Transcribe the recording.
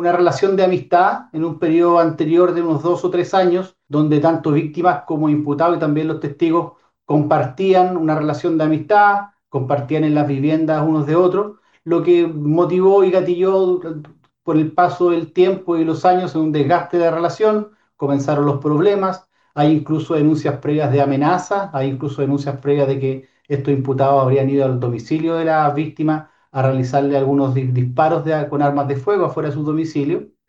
una relación de amistad en un periodo anterior de unos 2 o 3 años, donde tanto víctimas como imputados y también los testigos compartían una relación de amistad, compartían en las viviendas unos de otros, lo que motivó y gatilló por el paso del tiempo y los años en un desgaste de la relación, comenzaron los problemas, hay incluso denuncias previas de amenazas, hay incluso denuncias previas de que estos imputados habrían ido al domicilio de la víctima a realizarle algunos disparos con armas de fuego afuera de su domicilio.